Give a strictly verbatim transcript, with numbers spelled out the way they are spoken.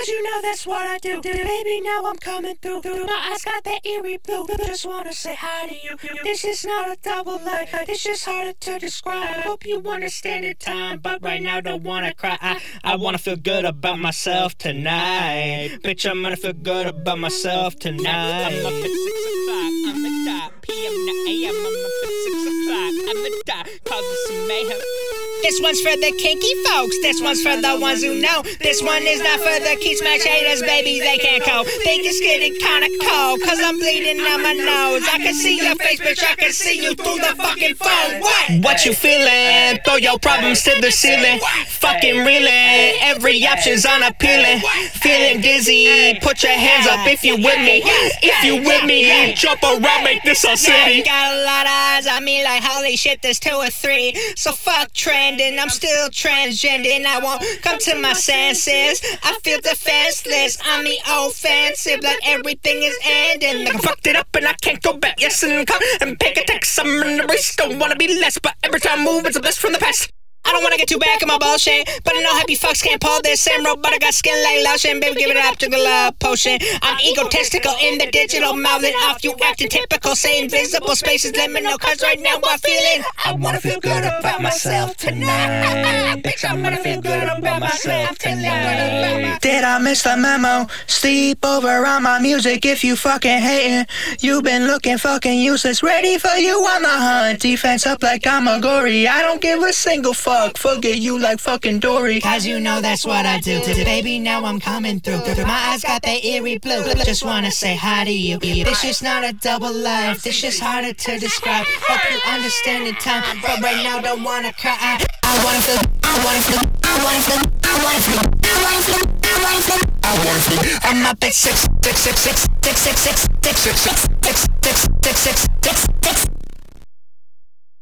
Cause you know that's what I do. Baby, now I'm coming through. My eyes got that eerie blue. Just wanna say hi to you. This is not a double life. It's just harder to describe. Hope you understand in time, but right now don't wanna cry. I, I wanna feel good about myself tonight. Bitch, I'm gonna feel good about myself tonight. I'm up at six o'clock. I'm the top. P M to A M. I'm up at six o'clock. I'm the top. Causing some mayhem. This one's for the kinky folks. This one's for the ones who know. This one is not for the Keith Smash haters, baby. They can't cope. Think it's getting kinda cold, cause I'm bleeding on my nose. I can see your face, bitch. I can see you through the fucking phone. What? What you feeling? Throw your problems to the ceiling. Fucking reeling. Every option's unappealing. Feeling dizzy. Put your hands up if you with me. If you with me, jump around, make this a city. Got a lot of eyes on me like holy shit, there's two or three. So fuck trending. I'm still transgending. I won't come to my senses. I feel defenseless. I'm the offensive, like everything is ending. Like I fucked it up and I can't go back. Yes, and come and pick a text. I'm in the race, don't wanna be less, but every time I move, it's a blast from the past. I don't wanna get too back in my bullshit, but I know happy fucks can't pull this same rope, but I got skin like lotion. Baby, give it up to the love potion. I'm egotistical in the digital, mouthing off. You acting typical, say invisible spaces liminal, cause right now I'm feeling I wanna feel good about myself tonight. Bitch, I wanna feel good about myself tonight. Did I miss the memo? Sleep over on my music if you fucking hating. You been looking fucking useless, ready for you on the hunt. Defense up like I'm a gory. I don't give a single fuck. Forget you like fucking Dory. Cause you know that's what I do. Baby, now I'm coming through. My eyes got that eerie blue. Just wanna say hi to you. This just not a double life. This just harder to describe. Hope you understand in time, but right now don't wanna cry. I, I wanna feel. I wanna feel. I wanna feel. I wanna feel. I wanna feel. I wanna feel. I wanna feel. I'm up at six, six, six, six, six, six, six, six, six, six, six, six, six, six.